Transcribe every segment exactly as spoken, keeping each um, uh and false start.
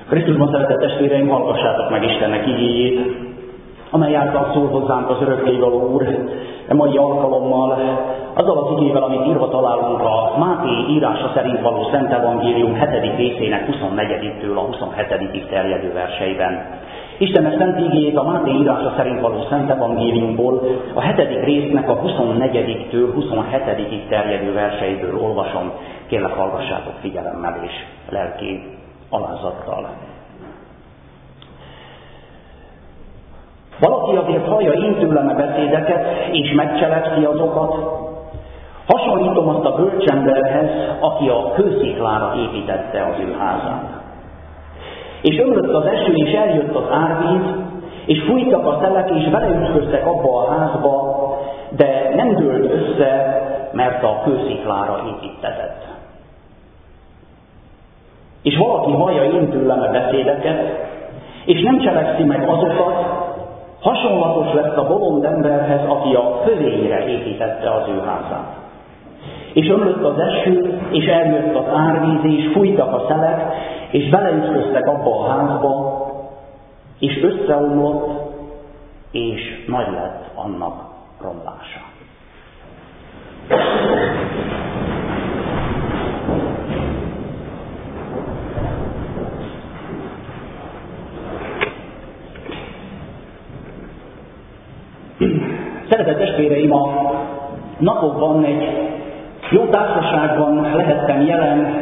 Krisztusban szeretett testvéreim, hallgassátok meg Istennek igéjét, amely által szól hozzánk az örökkévaló Úr e mai alkalommal, azzal az igével, amit írva találunk a Máté írása szerint való Szent Evangélium hetedik részének huszonnegyediktől a huszonhetedikig terjedő verseiben. Istennek szent igéjét a Máté írása szerint való Szent Evangéliumból a hetedik résznek a huszonnegyediktől huszonhetedikig terjedő verseiből olvasom. Kérlek, hallgassátok figyelemmel és lelki alázattal. Valaki azért hallja én tőlem a beszédeket, és megcselekszi azokat, hasonlítom azt a bölcsemberhez, aki a kősziklára építette az ő házát. És ömlött az eső, és eljött az árvíz, és fújtak a szelek, és beleütköztek abba a házba, de nem dőlt össze, mert a kősziklára építtetett. És valaki hallja én tőlem a beszédeket, és nem cselekszi meg azokat, hasonlatos lesz a bolond emberhez, aki a föléjére építette az ő házát. És ömlött az eső, és eljött az árvíz, és fújtak a szelek, és beleütköztek abba a házba, és összeomlott, és nagy lett annak romlása. Szeretett testvéreim, a napokban egy jó társaságban lehettem jelen,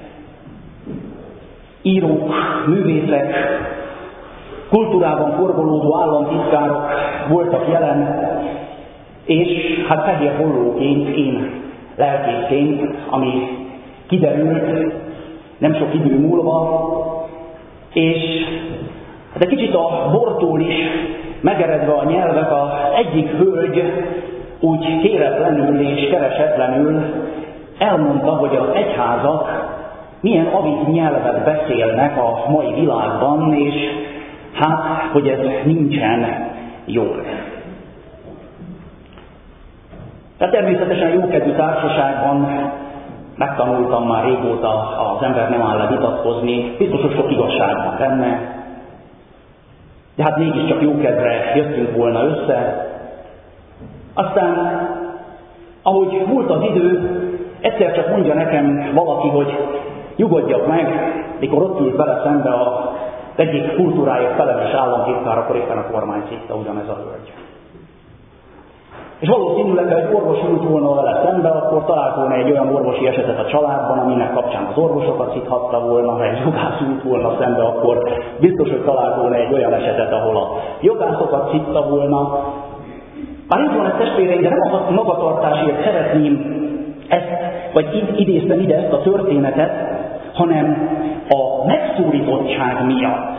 írók, művészek, kultúrában forgolódó államtitkárok voltak jelen, és hát fehér hollóként, én lelkészként, ami kiderült nem sok idő múlva, és hát egy kicsit a bortól is megeredve a nyelvek, az egyik hölgy úgy kéretlenül és keresetlenül elmondta, hogy az egyházak milyen avit nyelvet beszélnek a mai világban, és hát, hogy ez nincsen jól. De természetesen jókedvű társaságban megtanultam már régóta, az ember nem áll le vitatkozni, biztos, hogy sok igazság van benne, de hát mégiscsak jókedvre jöttünk volna össze. Aztán, ahogy múlt az idő, egyszer csak mondja nekem valaki, hogy nyugodjak meg, mikor ott ült vele szembe az egyik kultúráért felelős államtitkár, akkor éppen a kormánycitta ugyanez a hölgy. És valószínűleg, ha egy orvos ült volna vele szembe, akkor talált volna egy olyan orvosi esetet a családban, aminek kapcsán az orvosokat szithatta volna, ha egy jogász ült volna szembe, akkor biztos, hogy talált volna egy olyan esetet, ahol a jogászokat szitta volna. Már így van ez, testvéreim, de nem a magatartásért szeretném ezt, vagy idéztem ide ezt a történetet, hanem a megszólítottság miatt.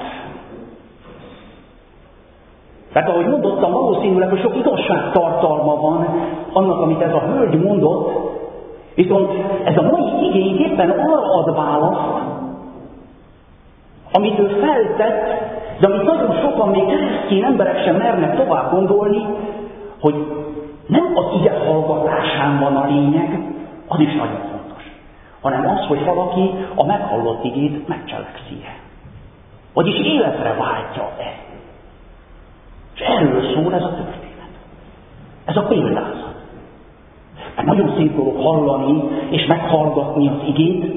Tehát ahogy mondottam, valószínűleg, hogy sok igazságtartalma van annak, amit ez a hölgy mondott, viszont ez a mai igény éppen arra ad választ, amit ő feltett, de amit nagyon sokan még keresztény emberek sem mernek tovább gondolni, hogy nem az ige hallgatásán van a lényeg, az is nagyon fontos, hanem az, hogy valaki a meghallott igét megcselekszi-e. Vagyis életre váltja-e. És erről szól ez a történet. Ez a példázat. Mert nagyon szép dolog hallani és meghallgatni az igét,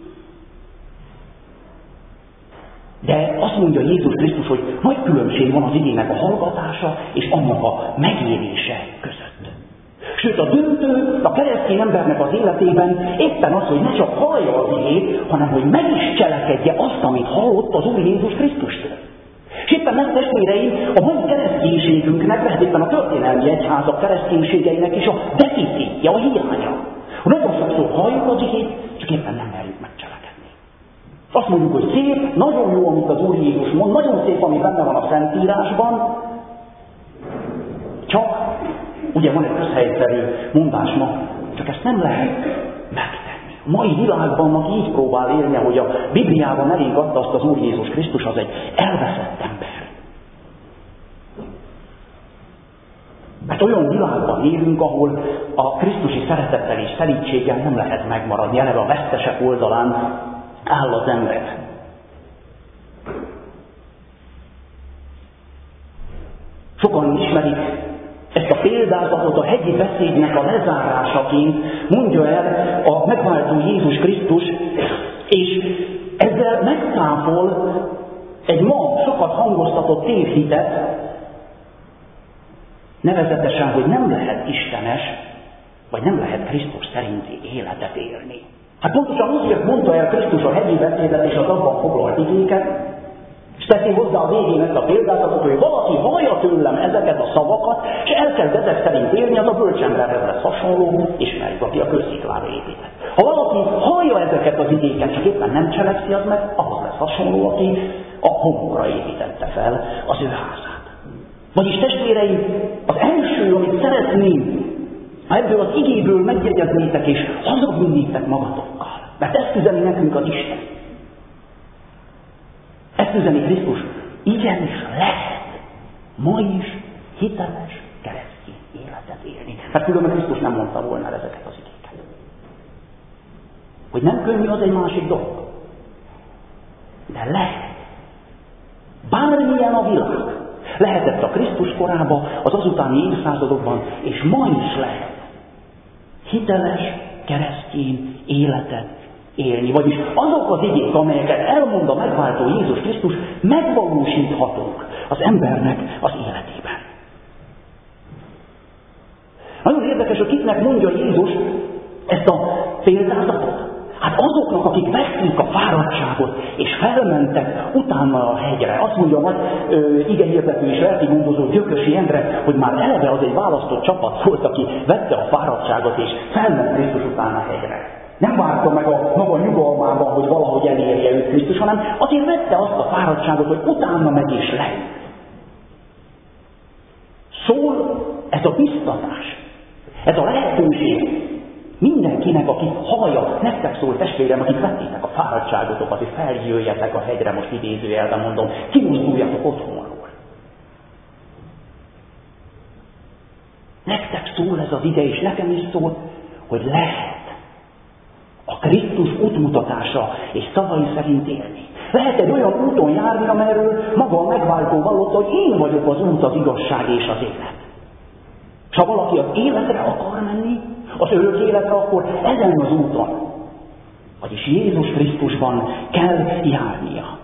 de azt mondja Jézus Krisztus, hogy nagy különbség van az igének a hallgatása és annak a megélése között. Sőt, a döntő a keresztény embernek az életében éppen az, hogy ne csak hallja az igét, hanem hogy meg is cselekedje azt, amit hallott az Úr Jézus Krisztustól. És éppen ez, testvéreim, a mai kereszténységünknek, mert éppen a történelmi egyházak kereszténységeinek is a deficitje, a hiánya. Nagyon sokszor halljuk az igét, csak éppen nem merjük megcselekedni. Azt mondjuk, hogy szép, nagyon jó, amit az Úr Jézus mond, nagyon szép, ami benne van a Szentírásban, csak, ugye van egy közhelyszerű mondás ma, csak ezt nem lehet megtenni. A mai világban, aki így próbál élni, hogy a Bibliában elénk adta azt az Úr Jézus Krisztus, az egy elveszett ember. Mert olyan világban élünk, ahol a krisztusi szeretettel és szelídséggel nem lehet megmaradni, eleve a vesztesek oldalán áll az ember. Sokan ismerik ezt a példázatot a hegyi beszédnek a lezárásaként, mondja el a megváltó Jézus Krisztus, és ezzel megcáfol egy ma sokat hangoztatott tévhitet, nevezetesen, hogy nem lehet istenes, vagy nem lehet Krisztus szerinti életet élni. Hát pontosan azért mondta el Krisztus a hegyi beszédet és az abban foglalt igéket, és teszi hozzá a végén ezt a példázatot, hogy valaki hallja tőlem ezeket a szavakat, és elkezd ezek szerint élni, az a bölcsemberhez lesz hasonló, ismerjük, aki a kősziklára épített. Ha valaki hallja ezeket az igéket, csak éppen nem cselekszi, az meg ahhoz lesz hasonló, aki a homokra építette fel az ő házát. Vagyis testvéreim, az első, amit szeretném, ha ebből az igéből megjegyeznétek és hazavinnétek magatokkal, mert ezt üzeni nekünk az Isten. Ezt üzeni Krisztus. Igenis lehet ma is hiteles keresztény életet élni. Mert különben Krisztus nem mondta volna ezeket az igéket. Hogy nem könnyű, az egy másik dolog. De lehet. Bármilyen a világ. Lehetett a Krisztus korában, az azutáni évszázadokban, és ma is lehet hiteles keresztény életet élni. Vagyis azok az igék, amelyeket elmond a megváltó Jézus Krisztus, megvalósíthatók az embernek az életében. Nagyon érdekes, hogy kiknek mondja Jézus ezt a példázatot. Hát azoknak, akik vették a fáradtságot, és felmentek utána a hegyre. Azt mondja a nagy igehirdető és lelkigondozó Gyökösi Endre, hogy már eleve az egy választott csapat volt, aki vette a fáradtságot, és felment Krisztus utána a hegyre. Nem várta meg a maga nyugalmában, hogy valahogy elérje őt Krisztus, hanem azért vette azt a fáradtságot, hogy utána megy és lejt. Szól ez a biztatás, ez a lehetőség mindenkinek, aki hallja, nektek szól testvérem, akik vettétek a fáradtságotokat, hogy feljöjjetek a hegyre, most idézőjelben mondom, kimozduljatok otthonról. Nektek szól ez az ige, és nekem is szól, hogy lehet a Krisztus útmutatása és szavai szerint élni. Lehet egy olyan úton járni, amelyről maga a megváltó vallotta, hogy én vagyok az út, az igazság és az élet. És ha valaki az életre akar menni, az örök életre, akkor ezen az úton, vagyis Jézus Krisztusban kell járnia.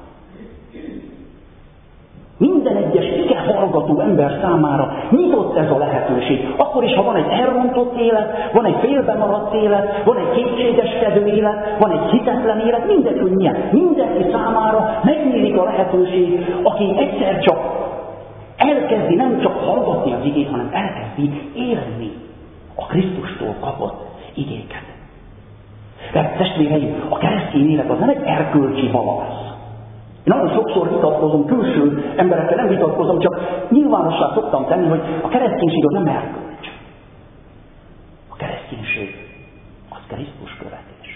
Minden egyes ige hallgató ember számára nyitott ez a lehetőség. Akkor is, ha van egy elrontott élet, van egy félbemaradt élet, van egy kétségeskedő élet, van egy hitetlen élet, mindegy, hogy milyen. Mindenki számára megnyílik a lehetőség, aki egyszer csak elkezdi nem csak hallgatni az igét, hanem elkezdi élni a Krisztustól kapott igéket. De testvéreim, a keresztény élet az nem egy erkölcsi balansz. Én nagyon sokszor vitatkozom, külső emberekkel nem vitatkozom, csak nyilvánossá szoktam tenni, hogy a kereszténység az nem erkölcs. A kereszténység az Krisztus követés.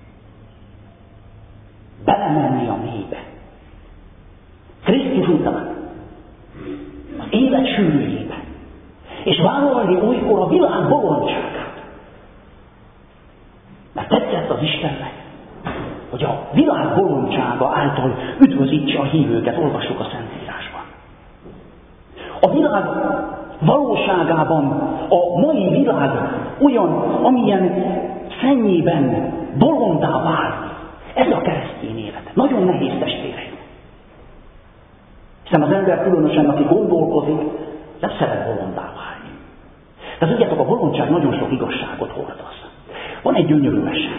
Belemenni a mélybe. Krisztus után. Az élet sűrűjébe. És vállalni olykor a világ bolondságát. Mert tetszett az Istennek, hogy a világ bolondsága által üdvözítse a hívőket, olvassuk a Szentírásban. A világ valóságában a mai világ olyan, amilyen szennyében bolondá válni. Ez a keresztény élet. Nagyon nehéz, testvéreim. Hiszen az ember különösen, aki gondolkozik, nem szeret bolondá válni. De tudjátok, a bolondság nagyon sok igazságot hordoz. Van egy gyönyörű mese.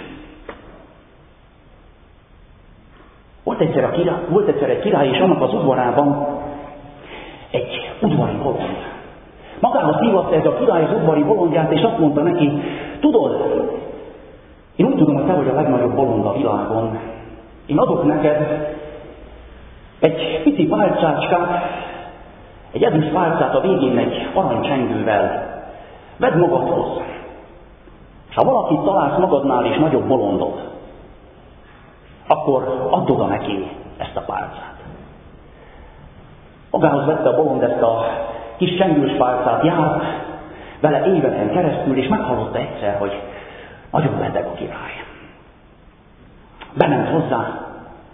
Volt egyszer, a király, volt egyszer egy király, és annak az udvarában egy udvari bolond. Magához hívatta ez a király az udvari bolondját, és azt mondta neki, tudod, én úgy tudom, hogy te vagy a legnagyobb bolond a világon. Én adok neked egy pici pálcácskát, egy ezüst pálcát, a végén egy aranycsengővel. Vedd magadhoz. És ha valakit találsz magadnál is nagyobb bolondot, akkor add oda neki ezt a pálcát. Magához vette a bolond ezt a kis csengős pálcát, járt vele éveken keresztül, és meghallotta egyszer, hogy nagyon beteg a király. Bement hozzá,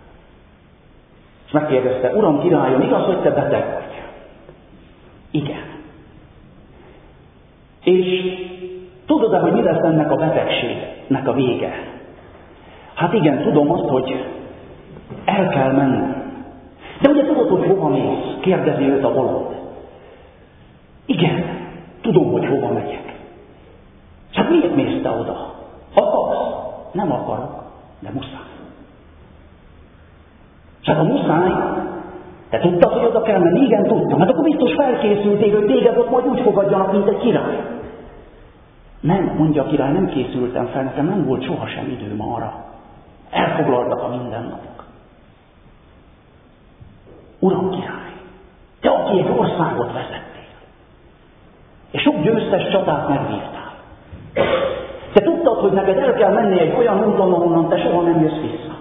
és megkérdezte, uram királyom, igaz, hogy te beteg vagy? Igen. És tudod-e, hogy mi lesz ennek a betegségnek a vége? Hát igen, tudom azt, hogy el kell mennem. De ugye tudod, hogy hova mész? Kérdezi őt a bolond. Igen, tudom, hogy hova megyek. Hát miért mész te oda? Akarsz? Nem akarok, de muszáj. Hát ha muszáj, te tudtad, hogy oda kell menni? Igen, tudtam. Hát akkor biztos felkészültél, hogy téged ott majd úgy fogadjanak, mint egy király. Nem, mondja a király, nem készültem fel, nekem nem volt sohasem időm arra. Elfoglaltak a mindennapok. Uram király, te, aki egy országot vezettél, és sok győztes csatát megvívtál. Te tudtad, hogy neked el kell menni egy olyan úton, ahonnan te soha nem jössz vissza.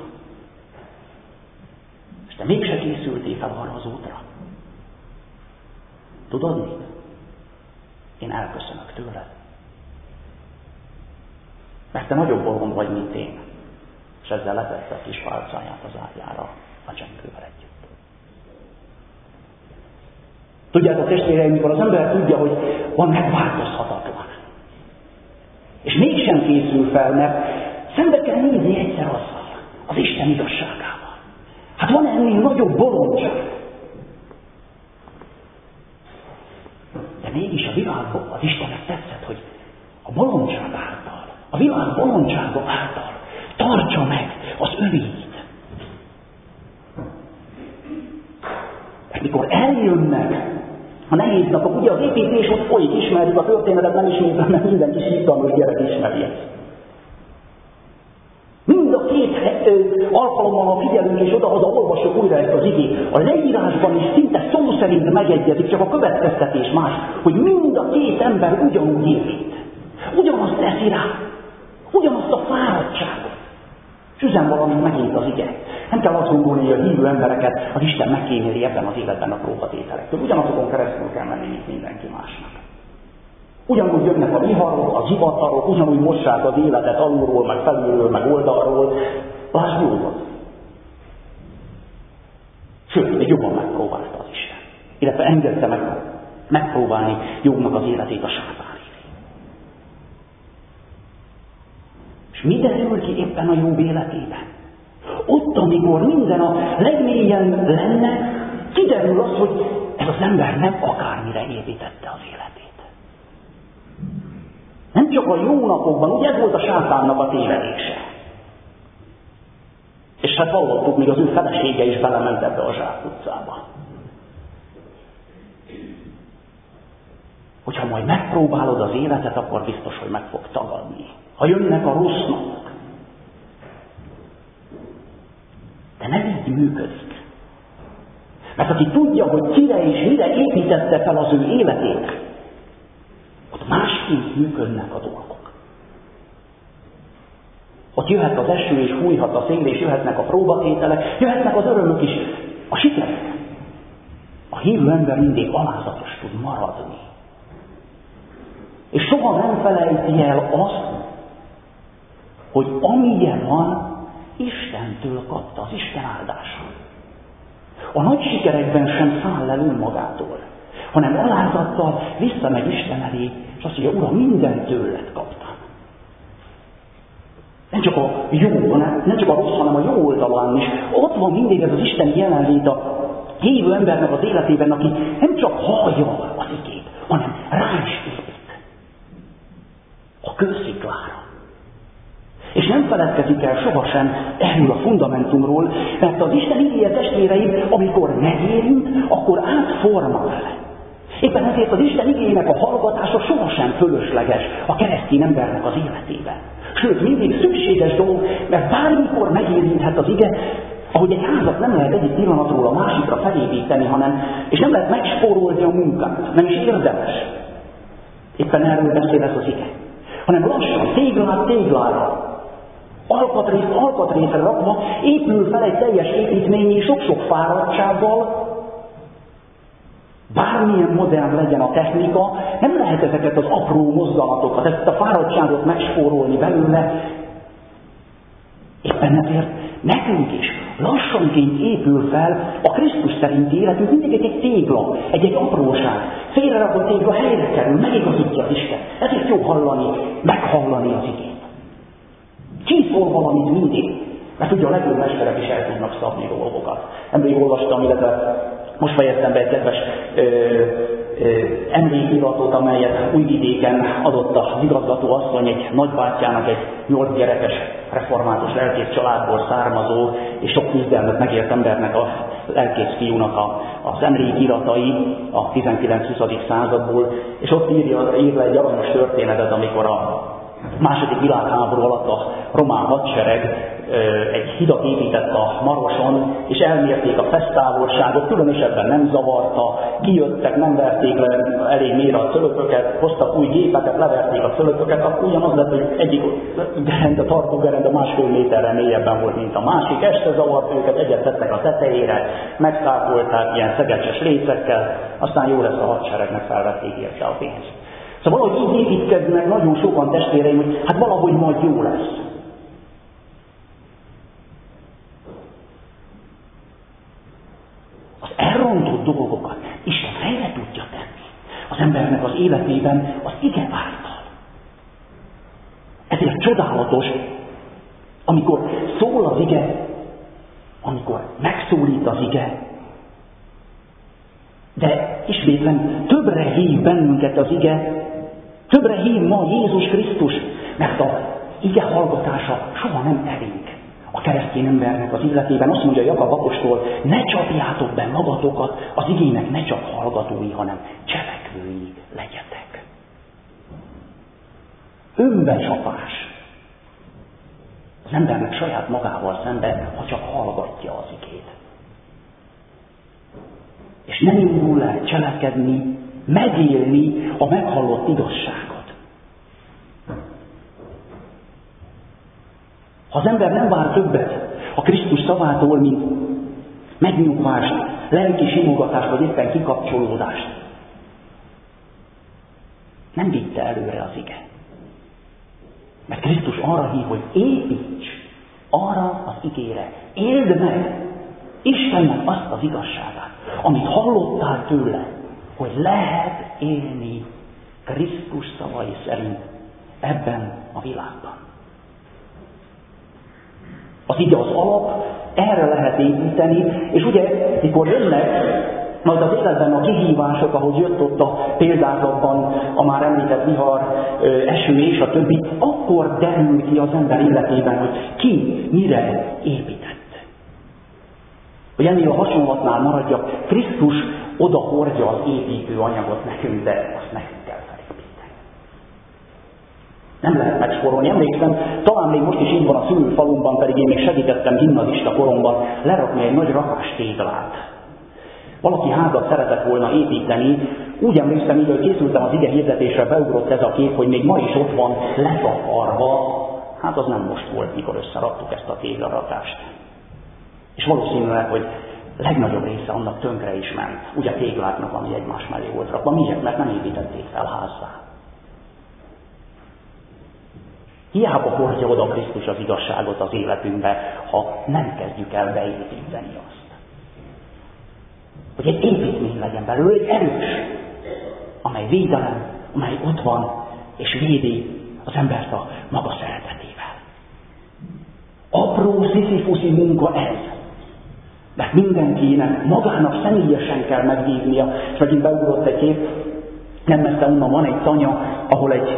És te mégse készültél fel arra az útra. Tudod mit? Én elköszönök tőled. Mert te nagyobb bolond vagy, mint én. És ezzel letette a kis pálcáját az ágyára a csengővel együtt. Tudjátok, testvéreim, mikor az ember tudja, hogy van megváltozhatatlan, és mégsem készül fel, mert szembe kell nézni egyszer azzal, az Isten igazságával. Hát van ennél nagyobb bolondság. De mégis a világban az Istennek tetszett, hogy a bolondság által, a világ bolondsága által tartsa meg az övéit. És mikor eljönnek a nehéz napok, ugye az építés ott folyik, ismerjük a történetet, nem ismétlem, mert minden kis hízgalmas gyerek ismeri ezt. Mind a két alkalommal, ha figyelünk és oda-haza olvassuk újra ezt az igét, a leírásban is szinte szó szerint megegyezik, csak a következtetés más, hogy mind a két ember ugyanúgy épít. Ugyanazt teszi rá, ugyanazt a fáradtságot. És üzen valamint megint az ige. Nem kell azt gondolni, hogy a hívő embereket az Isten megkíméli ebben az életben a próbatételektől. Ugyanazokon keresztül kell menni, mint mindenki másnak. Ugyanúgy jönnek a viharok, a zivatarok, ugyanúgy mossák az életet alulról, meg felülről, meg oldalról. Lásd József. Sőt, még jobban megpróbálta az Isten. Illetve engedte meg megpróbálni Jónak az életét a sátán. És mi derül ki éppen a Jobb életében? Ott, amikor minden a legmélyen lenne, kiderül az, hogy ez az ember nem akármire építette az életét. Nem csak a jó napokban, ugye ez volt a sátánnak a tévedése. És hát hallottuk, még az ő felesége is belement ebbe a zsákutcába. Hogyha majd megpróbálod az életet, akkor biztos, hogy meg fog tagadni. Ha jönnek a rossz napok. De nem így működik. Mert aki tudja, hogy kire és mire építette fel az ő életét, ott másként működnek a dolgok. Ott jöhet az eső és fújhat a szél, és jöhetnek a próbatételek, jöhetnek az örömök is, a sikerek. A hívő ember mindig alázatos tud maradni. És soha nem felejti el azt, hogy amilyen van, Istentől kapta, az Isten áldása. A nagy sikerekben sem száll el önmagától, hanem alázattal visszamegy Isten elé, és azt mondja, Uram, mindent tőled kaptam. Nem csak a jó, hanem, nem csak a rossz, hanem a jó oldalán is. Ott van mindig ez az Isten jelenlét a hívő embernek az életében, aki nem csak hallja az igét, hanem rá is épít. A kősziklára. És nem feledkezik el sohasem erről a fundamentumról, mert az Isten igéje, testvéreim, amikor megérint, akkor átformál. Éppen ezért az Isten igéjének a hallgatása sohasem fölösleges a keresztény embernek az életében. Sőt, mindig szükséges dolog, mert bármikor megérinthet az ige, ahogy egy házat nem lehet egyik pillanatról a másikra felépíteni, hanem, és nem lehet megspórolni a munkát, nem is érdemes. Éppen erről beszél ez az ige. Hanem lassan, téglát téglára, alkatrészt alkatrészre rakva épül fel egy teljes építményi sok-sok fáradtsággal, bármilyen modern legyen a technika, nem lehet ezeket az apró mozdulatokat, ezt a fáradtságot megspórolni belőle. Éppen ezért nekünk is lassanként épül fel a Krisztus szerinti életünk, mindig egy, egy tégla, egy, egy apróság. Félrerakott tégla helyre kerül, megigazítja az Isten. Ezért jó hallani, meghallani az igét. Csiszol valamit mindig, mert ugye a legjobb mesterek is el tudnak szabni dolgokat. Emlék olvastam, illetve most fejeztem be egy kedves ö, ö, emlékiratot, amelyet Újvidéken adott az igazgató asszony egy nagybátyjának, egy nyolc gyerekes református lelkész családból származó és sok küzdelmet megért embernek, a lelkész fiúnak a, az emlékiratai a tizenkilenc-huszadik századból, és ott írja, ír le egy aranyos történetet, amikor a második világháború alatt a román hadsereg egy hidat épített a Maroson, és elmérték a fesztávolságot, különösebben nem zavarta, kijöttek, nem verték le elég mélyre a cölöpöket, hoztak új gépeket, leverték a cölöpöket, akkor ugyanaz lett, hogy egyik gerenda, tartó gerenda másfél méterre mélyebben volt, mint a másik, este zavart őket, egyet tettek a tetejére, megszápolták ilyen szegecses lécekkel, aztán jó lesz a hadseregnek, felvették érte a pénzt. Szóval valahogy így építkeznek nagyon sokan testvéreim, hogy hát valahogy majd jó lesz. Az elrontott dolgokat Isten helyre tudja tenni az embernek az életében az ige által. Ezért csodálatos, amikor szól az ige, amikor megszólít az ige, de ismétlen többre hív bennünket az ige, többre hív ma Jézus Krisztus, mert az ige hallgatása soha nem elég a keresztény embernek az életében. Azt mondja Jakab apostol, ne csapjátok be magatokat, az igének ne csak hallgatói, hanem cselekvői legyetek. Önbecsapás az embernek saját magával szemben, ha csak hallgatja az igét. És nem indul el cselekedni, megélni a meghallott igazságot. Ha az ember nem vár többet a Krisztus szavától, mint megnyugvást, lelki simogatást, vagy éppen kikapcsolódást, nem vitte előre az ige. Mert Krisztus arra hív, hogy építs arra az igére, éld meg Istennek azt az igazságát, amit hallottál tőle, hogy lehet élni Krisztus szavai szerint ebben a világban. Az ige az alap, erre lehet építeni, és ugye, mikor jönnek majd az életben a kihívások, ahogy jött ott a példázatban a már említett vihar, eső és a többi, akkor derül ki az ember életében, hogy ki mire épített. Hogy ennél a hasonlatnál maradjak, Krisztus oda hordja az építő anyagot nekünk, de azt nekünk kell felépíteni. Nem lehet megsporolni. Emlékszem, talán még most is így van a szülőfalumban, pedig én még segítettem gimnazista koromban lerakni egy nagy rakástéglát. Valaki házat szeretett volna építeni, úgy emlékszem, így, hogy készültem az ige hirdetésre, beugrott ez a kép, hogy még ma is ott van letakarva. Hát az nem most volt, mikor összeraktuk ezt a téglarakást. És valószínűleg, hogy legnagyobb része annak tönkre is ment, ugye a tégláknak, ami egymás mellé volt rakva. Miért? Mert nem építették fel házzá. Hiába hordja oda Krisztus az igazságot az életünkbe, ha nem kezdjük el beépíteni azt. Hogy egy építmény legyen belőle, egy erős, amely védelem, amely ott van, és védi az embert a maga szeretetével. Apró sziszifuszi munka ez. Mert mindenkinek magának személyesen kell megvívnia, és megint beugrott egy kép, nem messze onnan van egy tanya, ahol egy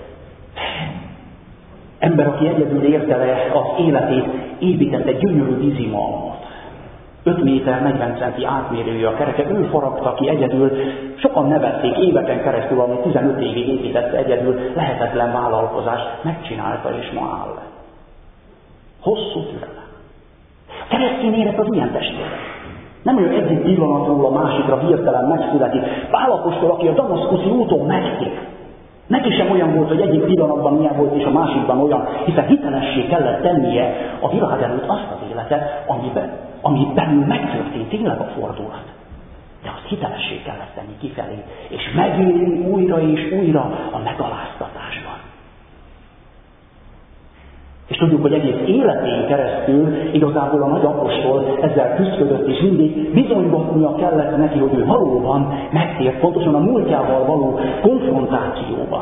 ember, aki egyedül érte le az életét, épített egy gyönyörű vízimalmot. öt méter negyven centi átmérője a kereke, ő faragta ki egyedül, sokan nevették éveken keresztül, ami tizenöt évig építette egyedül, lehetetlen vállalkozás, megcsinálta és ma áll. Hosszú türelem. A keresztény élet az ilyen testvérek. Nem olyan egyik pillanatról a másikra hirtelen megszületik. Pál apostol, aki a damaszkuszi úton megték. Neki sem olyan volt, hogy egyik pillanatban ilyen volt, és a másikban olyan, hiszen hitelessé kellett tennie a világ előtt azt az életet, amiben, ami belül megtörtént, tényleg a fordulat. De azt hitelessé kellett tenni kifelé, és megélni újra és újra a megaláztatásban. És tudjuk, hogy egész életén keresztül igazából a nagy apostol ezzel küzdött, és mindig bizonygatnia kellett neki, hogy ő valóban megtért, pontosan a múltjával való konfrontációban.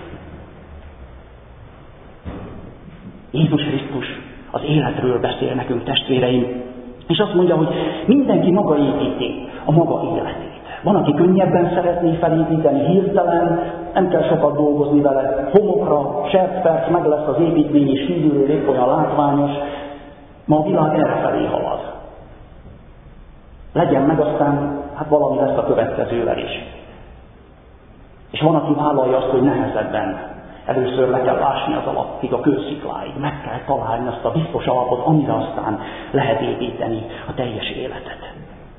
Jézus Krisztus az életről beszél nekünk, testvéreim, és azt mondja, hogy mindenki maga építi a maga életét. Van, aki könnyebben szeretné felépíteni, hirtelen, nem kell sokat dolgozni vele, homokra, sertperc, meg lesz az építmény, és kívülről épp olyan látványos. Ma a világ errefelé halad. Legyen meg, aztán hát valami lesz a következővel is. És van, aki vállalja azt, hogy nehezebben. Először le kell ásni az alapig, a kőszikláig, meg kell találni azt a biztos alapot, amire aztán lehet építeni a teljes életet.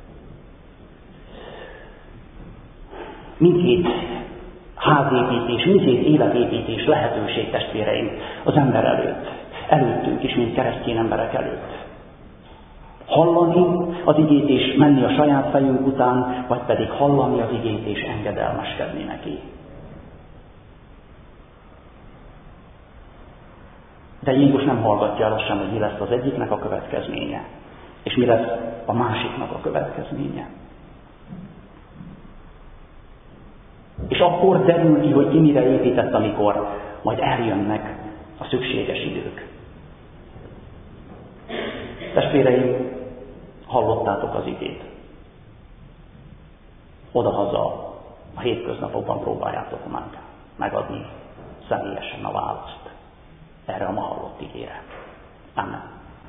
Mindkét házépítés, mindkét életépítés lehetőség, testvéreim, az ember előtt, előttünk is, mint keresztény emberek előtt. Hallani az igét és menni a saját fejünk után, vagy pedig hallani az igét és engedelmeskedni neki. De Jézus nem hallgatja el azt sem, hogy mi lesz az egyiknek a következménye, és mi lesz a másiknak a következménye. És akkor derül ki, hogy ki mire épített, amikor majd eljönnek a szükséges idők. Testvéreim, hallottátok az igét. Odahaza a hétköznapokban próbáljátok meg megadni személyesen a választ erre a ma hallott igére. Amen.